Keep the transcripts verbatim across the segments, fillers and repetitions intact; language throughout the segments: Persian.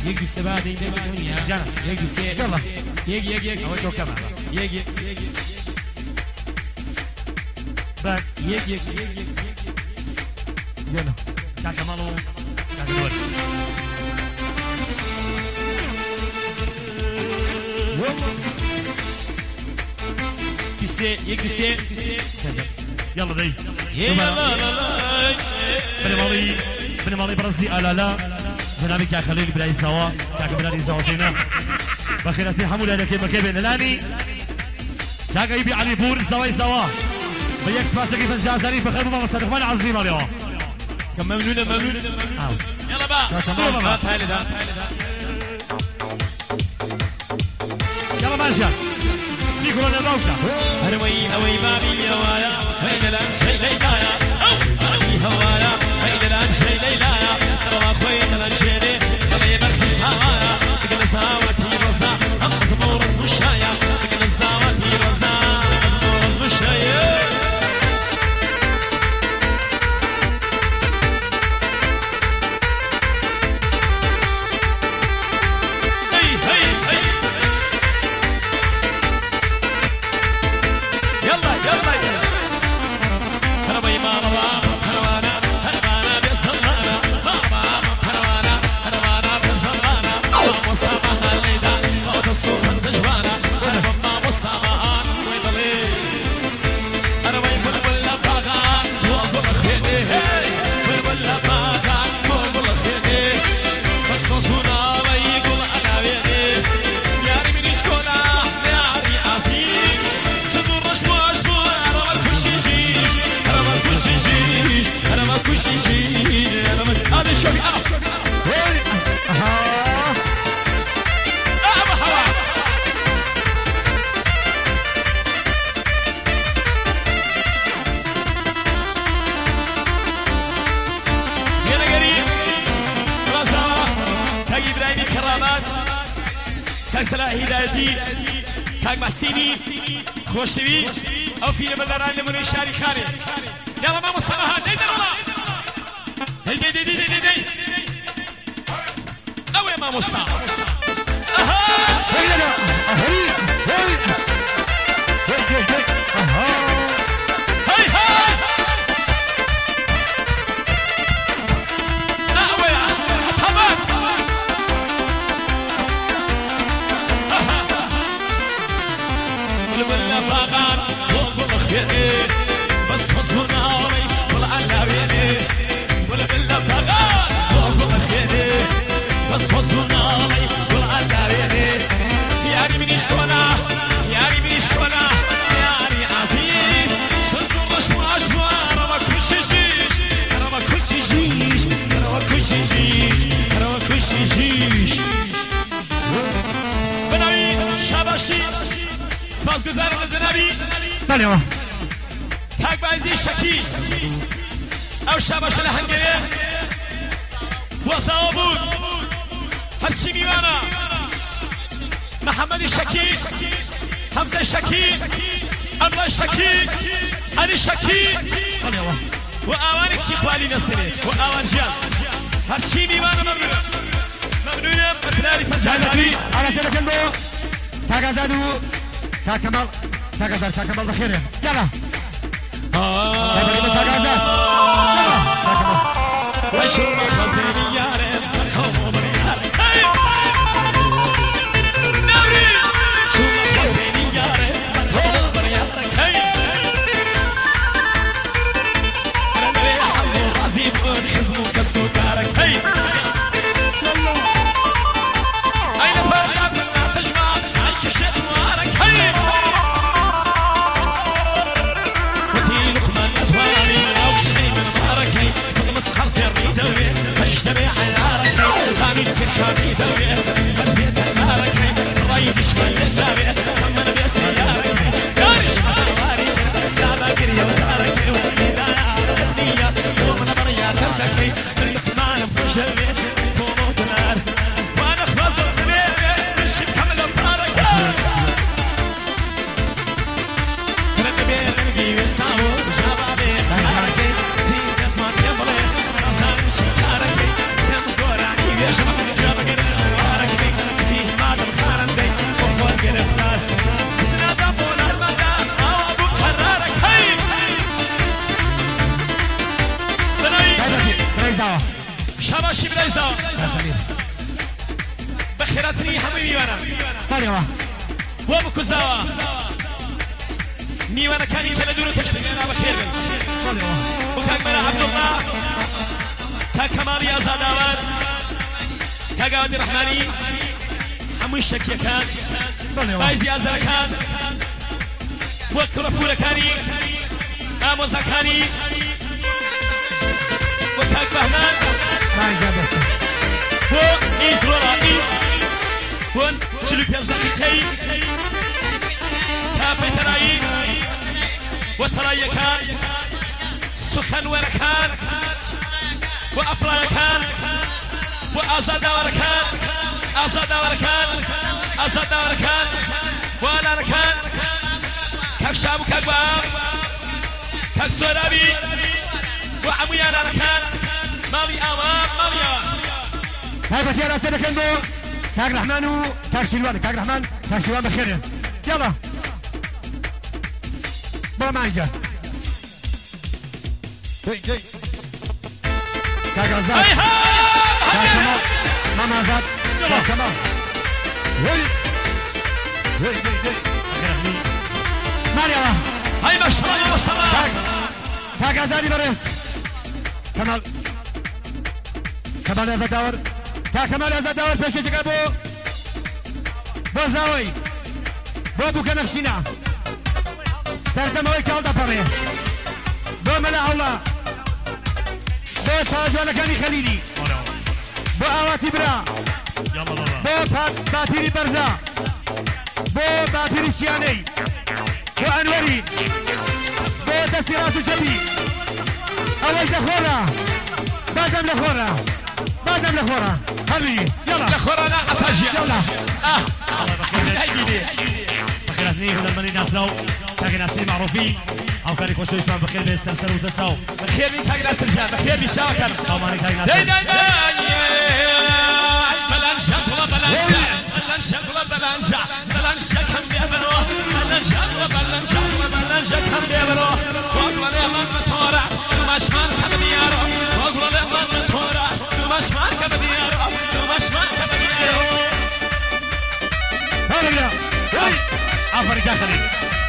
يك بالسبادة يك بالدنيا جانا يك بالسير يلا يك يك يك أول توكل يك يك يك باك يك يك يك يك يلا كاكا مالو كاكا دول كيسي يك كيسي يلا ذي يلا لا لا لا بني مالي بني مالي برزي لا لا جنابي كا خليل بلاي سوا كاكا بلادي زوجينا بخيرتي حمولة لكي مكيبين الاني كاكا يبي علي بور سواي سوا بيكس باسا كيف الجازري فخير ماما صدقمان عظيم اليوم كم ممنونة ممنونة يلا بقى يلا تعالي ده يلا ماشي نيكولا الروكة هروي هوي بابي هوايا هيدا الان شي ليلايا بابي هوايا هيدا الان شي ليلايا ترى خوي الان شيني ترى يبركز هوايا تجلس هواكي رزا هم صبور مشايا تجلس هواكي رزا صبور مشايا سلاحی دادی کاک مسیبی خوشوی او فیلم بدران لمن شاری خانه یلا ما مصطفى دی دی والله دی دی دی دی دی او يا ما مصطفى اها هيا هيا هيا اها هي هي او يا حماد ولا فقط وقف خيري بس حصلنا عمري ولا على بيني ولا بلا فقط وقف خيري بس حصلنا عمري ولا على بيني يعني من يشكونا يعني من يشكونا يعني عزيز شنو مش مش انا ما كل شيء انا ما كل شيء انا ما كل شيء انا ما كل شيء بناوي شباشي سپاس گزارم از جنابی بله ما حق بعضی شکی او شباش لحنگیه وصاو بود هرشی میوانا محمد شکی حمزه شکی الله شکی علی شکی و آوانک شیخ والی نصره و آوان جیان هرشی میوانا ممنونه ممنونه بطلاری پنجابی على سنة كنبو تاقا زادو تاقا كمال تاقا زاد تاقا كمال بخير يلا تاقا كمال تاقا زاد يلا تاقا كمال وشوف خزيني يا ريت خمر يا نوري شوف خزيني يا ريت خمر يا انا نبي حمو عزيز حزمو كسو دارك هي اين فرقك لا تجمع عيش شيء وارك هي وتي لقمه اطواري او شيء من بارك صدق مسخر في الريد اجتمع العارك خامس الخامس البيت البارك الرايد يشمل الجاري صمنا بسيارك دارش الواري لا باقر يا وزارك وإذا الدنيا ومن بريا تركك تريد معنا بوجهي فوق نار وانا خلاص الدنيا مش كمل بارك رد بين الجي وساو جابي حركه دي ما تمر صار مش حركه كم قراني يا شباب جابك سوا شباشي بلايزا بخيراتني حبيبي وانا طالعوا وبكزاوا ميوانا كاني كلا دورو تشتغل انا بخير طالعوا وكاك منا عبد الله كاك كمال يا زاداور كاك عبد الرحماني حموش شكيا كان طالعوا بايز يا زركان وكرفورة كاني آموزا كاني وكاك بهمان ما يجابس و إيز رورا إيز ون شلو بيزاكي خي كابي تراي وتراي كان سخن وركان وأفراي كان وأزاد وركان أزاد وركان أزاد وركان وأنا ركان كاك شاب وكاك باب كاك سورابي وعميانا ركان مالي أمام مالي هاي بس يلا سيدك انبو كاك رحمن وكاك شلوان كاك رحمن كاك شلوان بخير يلا بابا ما يجا جاي جاي كاك رزاق هاي كاك هاي كمال ماما رزاق كاك كمال هاي هاي هاي هاي مالي يلا هاي مشروع والسماء كاك كاك ازادي برس كمال كمال ازاد دور كاك كمال ازاد دور بيش يجيك بو بو زاوي بو بو كنفسينا سرتموي كالدا بامي بو ملا الله بو تاجوانا كاني خليلي بو اواتي برا يلا بابا بو باتيري برزا بو باتيري سياني بو انوري بو تسيرات شبي اول دخورة بعدم لخورة بعدم لخورة هبي يلا لخورانا أتاجي يلا آه هاي دي بخير اثنين هنا المني ناسلو كاكي ناسي معروفين او كان يخشوا يسمع بخير بالسلسل وسلسل بخير لي كاك ناس رجال بخير لي شاكر او ماني كاكي داي ناسي داي بلان شكوى بلان شا بلان شكوى بلان شا بلان شكم بيبرو بلان شكوى بلان شكوى بلان شكم بيبرو وقل لي من مطورة مشمان كبديارو وقل لي من مطورة مشمان كبديارو مشمان كبديارو هلا لا عفوا يا خليل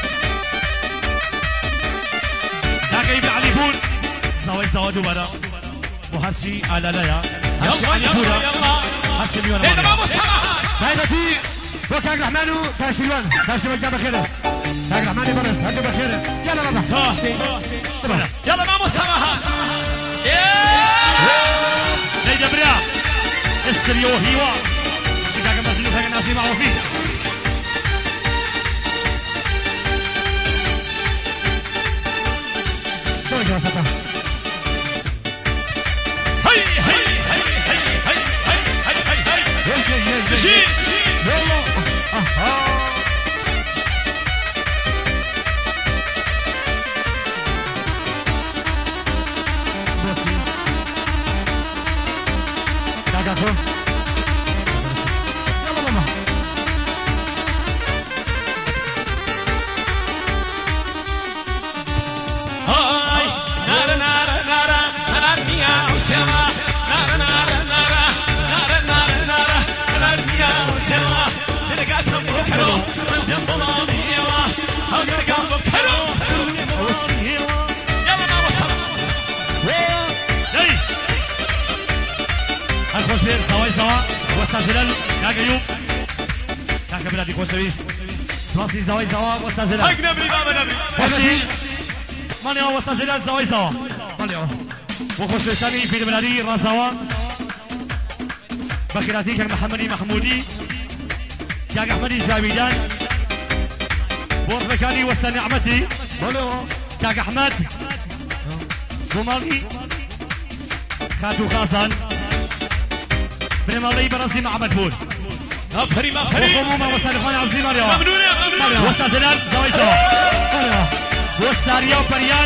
كاكي بعليبون زواج زواج وبرا وهرشي على لا هرشي يلا عليبون يلا يلا هرشي مليون هذا ما مستمعان هايبتي وكاك رحمن وكاك شلوان كاك شلوان جاب خير كاك رحمن برس هدو بخير يلا بابا راسي يلا ما مستمعان ليلى برا استريو هيوا كاكي مزلو كاكي ناسي معروفين شوي جواسطة هي هي هي هي هي هي هي هي هي يلا يلا شيل يلا اها بصي كاكاكو يلا ماما هاي نارا نارا نارا نارا نيا وسما نارا نارا نارا نارا نارا نارا نارا نيا وسما نلقى كم بكرو من دم ضلالي يوا هاو نلقى بكرو يلا ما وصل جاي هنخش بير سوا سوا وسط زلال كاكا يوم كاكا بلادي خوش بيس راسي زواي زوا وسط زلال هاي نبري بابا نبري هرشي ماني هو وسط زلال زواي زوا طلعوا وخش ثاني في بلادي راسوا بخيراتي كان محمدي محمودي كاك احمدي جاويدان بوط مكاني وسط نعمتي طلعوا كاك احمد بومالي خاتو خاصان بن مالي براسي مع مدفون مفري مفري وخمومة وسالفان عزيمة اليوم ممنون يا ممنون وسط زلال زواي سوا طلعوا وسط رياو بريان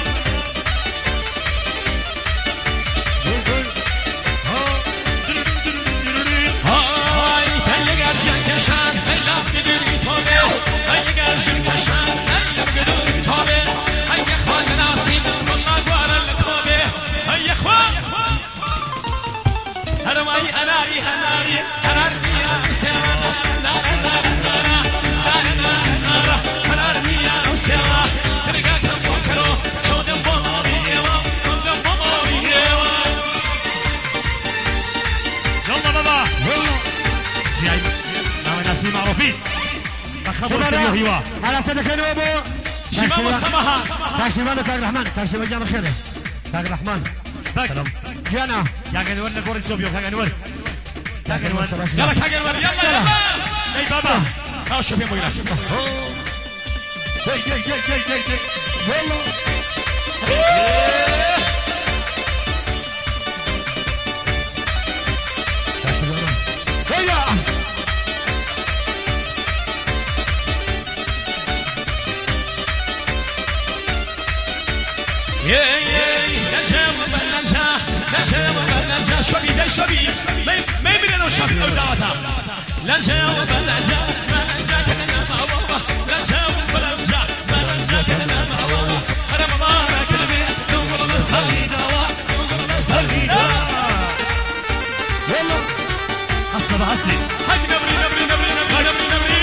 هاي تلقى رجال كشان هلا بدر يطوبه تلقى رجال كشان هلا بدر يطوبه هيا اخوان ناصيب والله قوار الكوبه هيا اخوان أي أناري أناري أناري يا سوا نار نار نار نار نار أناري يا سوا ترجع كم بكرة شو دم بابي يوا دم بابي يوا يلا بابا يلا جاي نعم ناس معروفين خبر سيو هوا على سيدك يا ابو شباب الصباح تاكسي مالك تاج الرحمن تاكسي وجام خيره تاج الرحمن سلام جانا يا جنور نقول سوبيو يا جنور يا جنور يلا كاجر يلا يلا اي بابا ها شوف يا ابو جلاش جاي جاي جاي جاي جاي جاي يلا هيا يا يا نجم بنجا نجم بنجا شبي ده شبي ما ما يبينوا شبي أو دعوة نجم بنجا بنجا كنا مع بابا نجم بنجا بنجا كنا مع بابا أنا ما كلمة نقول نصلي دوا نقول نصلي دوا يلا اصلا اصلي هاي نبري نبري نبري نبري نبري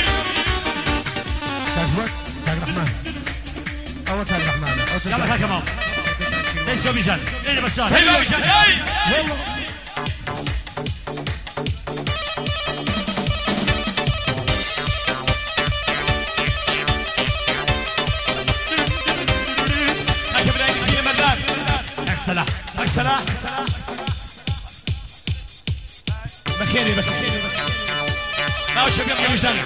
تاج تاج الرحمن أول تاج الرحمن يلا يا كمان ليش شوبي جان ايه بشار هاي بابي شان هاي يلا هاي إبراهيم في مردان اكسلا أكسلا بخيري بخيري لا شوف يا مجدان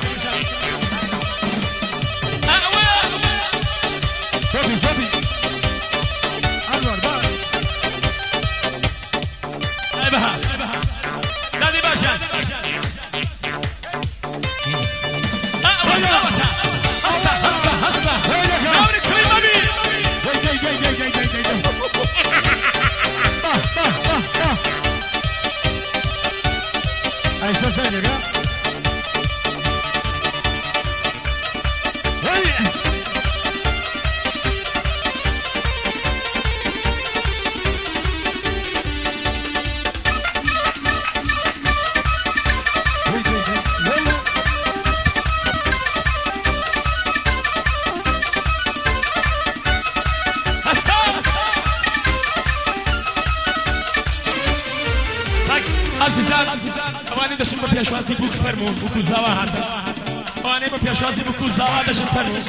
شوفي شوفي أنور بقى بها نادي باشا هسه هسه هسه نوري كريم أبي جاي جاي جاي جاي جاي جاي جاي طه طه طه طه أي شو ثاني بقى هيا عزیزان اوانی داشتن با پیشوازی بوک فرمون بوکو زوا هاتن اوانی با پیشوازی بوکو زوا داشتن فرمون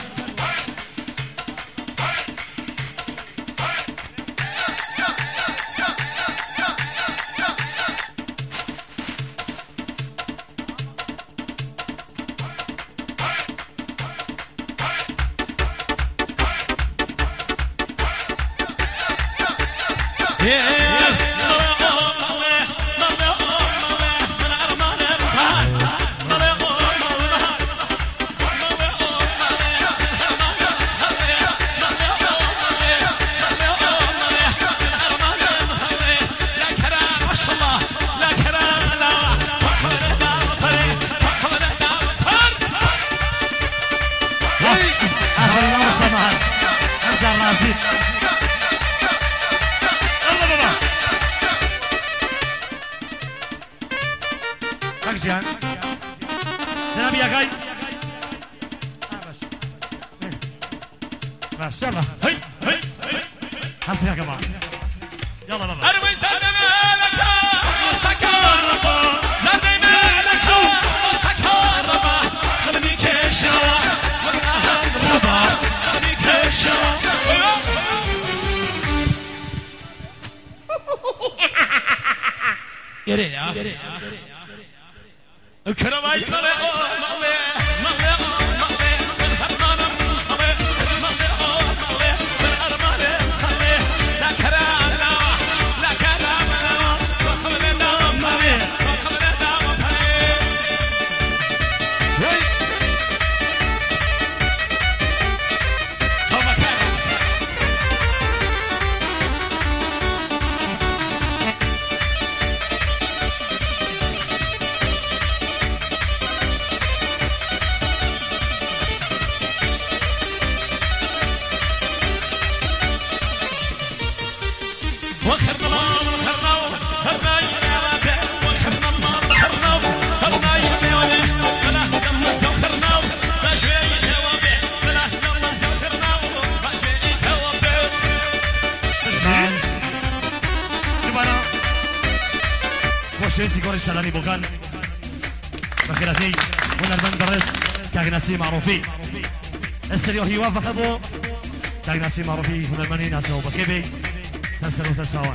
جان جنابي يا غاي باش يلا هي هي هي حسن يا جماعه يلا بابا أروي زاد مالك وسكر زاد مالك وسكر خلني كشوا ربا خلني كشوا يا ريت يا كرماي كله مالي مالي مالي الحرمان مالي مالي مالي الأرمان مالي لا كرام لا لا كرام لا وقبل الدم مالي وقبل الدم مالي هاي هما كان خوشويسي كوري سلامي بوكان بخيرتي هنرمند برس كاغناسي معروفي استريو هي وافق ابو كاغناسي معروفي هنرمني ناسو بكيبي تسلو تساوان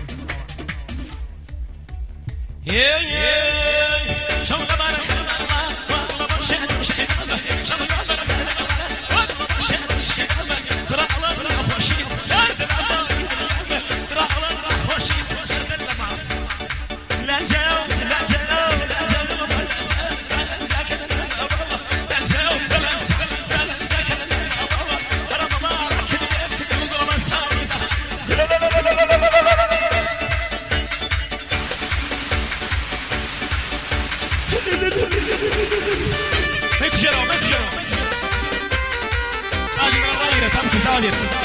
يا يا شو غبارك Zadir.